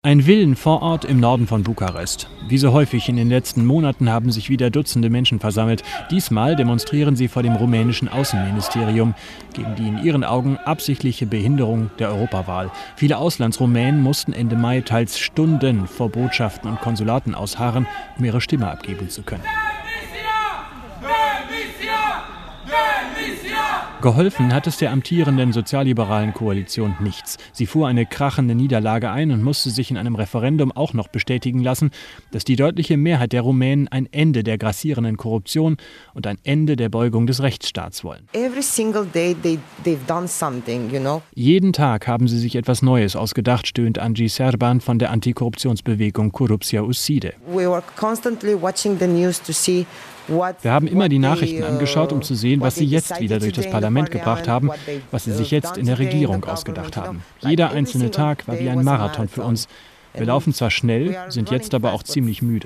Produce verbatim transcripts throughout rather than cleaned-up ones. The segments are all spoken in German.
Ein Villen vor Ort im Norden von Bukarest. Wie so häufig in den letzten Monaten haben sich wieder Dutzende Menschen versammelt. Diesmal demonstrieren sie vor dem rumänischen Außenministerium gegen die in ihren Augen absichtliche Behinderung der Europawahl. Viele Auslandsrumänen mussten Ende Mai teils Stunden vor Botschaften und Konsulaten ausharren, um ihre Stimme abgeben zu können. Geholfen hat es der amtierenden sozialliberalen Koalition nichts. Sie fuhr eine krachende Niederlage ein und musste sich in einem Referendum auch noch bestätigen lassen, dass die deutliche Mehrheit der Rumänen ein Ende der grassierenden Korruption und ein Ende der Beugung des Rechtsstaats wollen. Every single day they, they've done something, you know. Jeden Tag haben sie sich etwas Neues ausgedacht, stöhnt Angie Serban von der Antikorruptionsbewegung Corupția Uscide. We were constantly watching the news to see. Wir haben immer die Nachrichten angeschaut, um zu sehen, was sie jetzt wieder durch das Parlament gebracht haben, was sie sich jetzt in der Regierung ausgedacht haben. Jeder einzelne Tag war wie ein Marathon für uns. Wir laufen zwar schnell, sind jetzt aber auch ziemlich müde.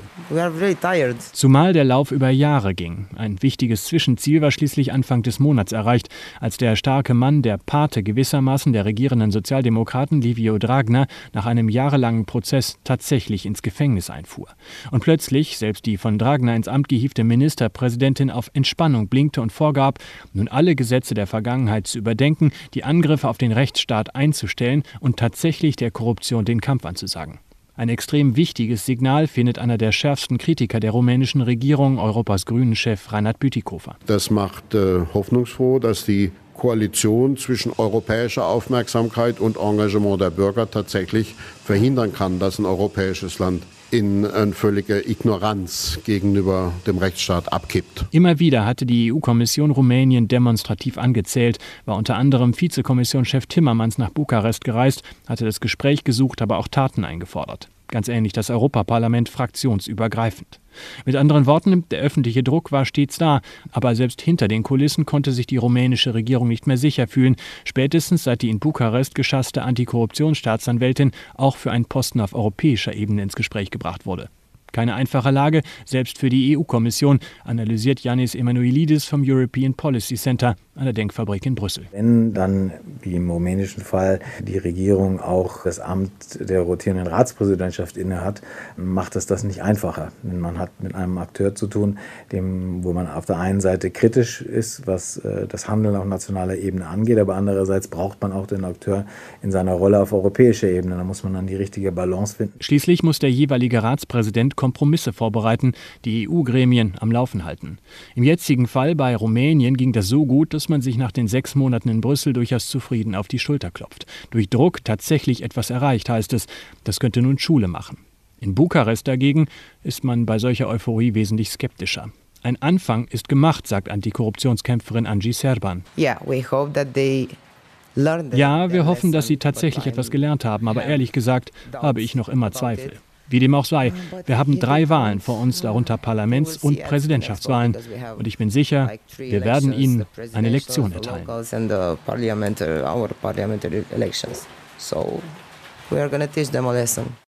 Zumal der Lauf über Jahre ging. Ein wichtiges Zwischenziel war schließlich Anfang des Monats erreicht, als der starke Mann, der Pate gewissermaßen der regierenden Sozialdemokraten, Liviu Dragnea, nach einem jahrelangen Prozess tatsächlich ins Gefängnis einfuhr. Und plötzlich selbst die von Dragnea ins Amt gehievte Ministerpräsidentin auf Entspannung blinkte und vorgab, nun alle Gesetze der Vergangenheit zu überdenken, die Angriffe auf den Rechtsstaat einzustellen und tatsächlich der Korruption den Kampf anzusagen. Ein extrem wichtiges Signal, findet einer der schärfsten Kritiker der rumänischen Regierung, Europas Grünen-Chef Reinhard Bütikofer. Das macht äh, hoffnungsfroh, dass die Koalition zwischen europäischer Aufmerksamkeit und Engagement der Bürger tatsächlich verhindern kann, dass ein europäisches Land in eine völlige Ignoranz gegenüber dem Rechtsstaat abkippt. Immer wieder hatte die E U-Kommission Rumänien demonstrativ angezählt, war unter anderem Vizekommissionschef Timmermans nach Bukarest gereist, hatte das Gespräch gesucht, aber auch Taten eingefordert. Ganz ähnlich das Europaparlament fraktionsübergreifend. Mit anderen Worten, der öffentliche Druck war stets da, aber selbst hinter den Kulissen konnte sich die rumänische Regierung nicht mehr sicher fühlen, spätestens seit die in Bukarest geschasste Antikorruptionsstaatsanwältin auch für einen Posten auf europäischer Ebene ins Gespräch gebracht wurde. Keine einfache Lage, selbst für die E U-Kommission, analysiert Yannis Emanuelidis vom European Policy Center an der Denkfabrik in Brüssel. Wenn dann, wie im rumänischen Fall, die Regierung auch das Amt der rotierenden Ratspräsidentschaft innehat, macht es das nicht einfacher. Denn man hat mit einem Akteur zu tun, dem, wo man auf der einen Seite kritisch ist, was äh, das Handeln auf nationaler Ebene angeht, aber andererseits braucht man auch den Akteur in seiner Rolle auf europäischer Ebene. Da muss man dann die richtige Balance finden. Schließlich muss der jeweilige Ratspräsident Kompromisse vorbereiten, die E U-Gremien am Laufen halten. Im jetzigen Fall bei Rumänien ging das so gut, dass man sich nach den sechs Monaten in Brüssel durchaus zufrieden auf die Schulter klopft. Durch Druck tatsächlich etwas erreicht, heißt es. Das könnte nun Schule machen. In Bukarest dagegen ist man bei solcher Euphorie wesentlich skeptischer. Ein Anfang ist gemacht, sagt Antikorruptionskämpferin Angie Serban. Yeah, we hope that they Ja, wir hoffen, dass sie tatsächlich etwas gelernt haben, aber ehrlich gesagt habe ich noch immer Zweifel. Wie dem auch sei, wir haben drei Wahlen vor uns, darunter Parlaments- und Präsidentschaftswahlen. Und ich bin sicher, wir werden ihnen eine Lektion erteilen. So we are going to teach them a lesson.